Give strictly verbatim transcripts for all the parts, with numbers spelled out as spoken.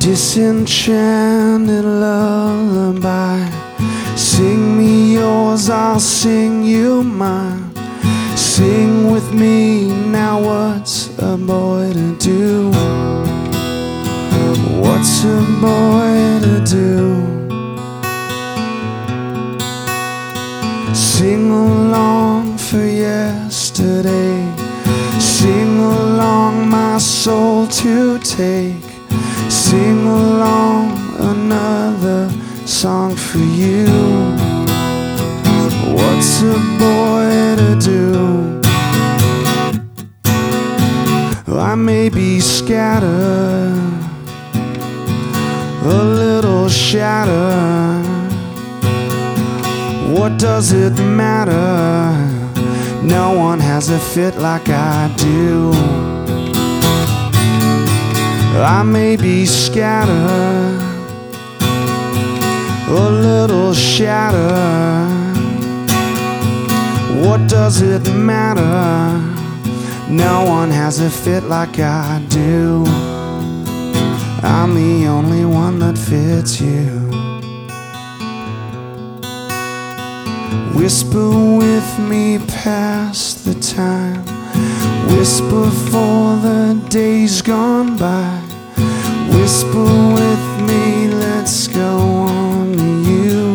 disenchanted lullaby. Sing me yours, I'll sing you mine. Sing with me now, what's a boy to do? What's a boy to do? Sing along for yesterday. Sing along, my soul to take. Sing along another song for you. What's a boy to do? I may be scattered, a little shattered. What does it matter? No one has a fit like I do. I may be scattered, a little shattered. What does it matter? No one has a fit like I do. I'm the only one that fits you. Whisper with me past the time. Whisper for the days gone by. Whisper with me, let's go on to you.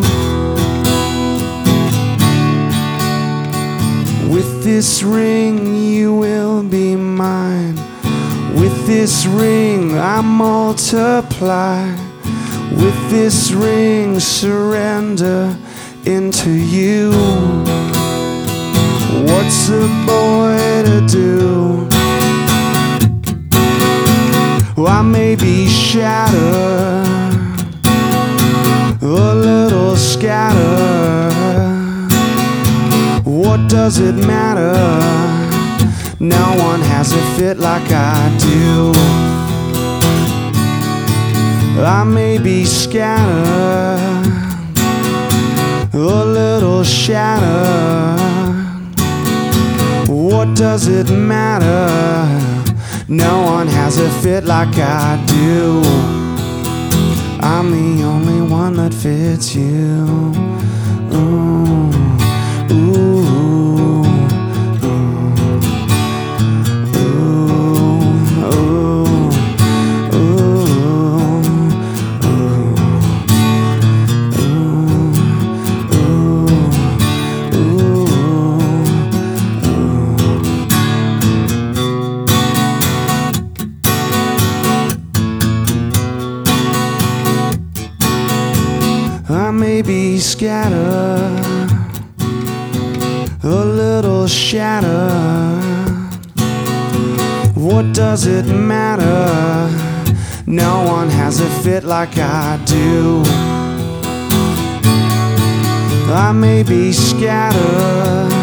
With this ring you will be mine. With this ring I multiply. With this ring surrender into you. What's a boy to do? I may be shattered, a little scattered. What does it matter? No one has a fit like I do. I may be scattered, a little shattered. What does it matter? No one has a fit like I do. I'm the only one that fits you. Ooh, ooh, I may be scattered, a little shattered. What does it matter? No one has a fit like I do. I may be scattered,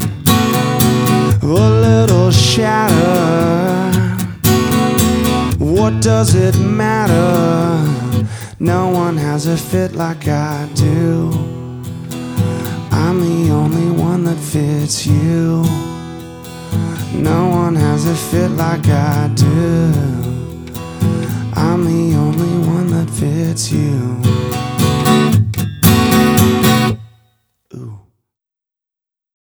a little shattered. What does it matter? No one has a fit like I do. I'm the only one that fits you. No one has a fit like I do. I'm the only one that fits you.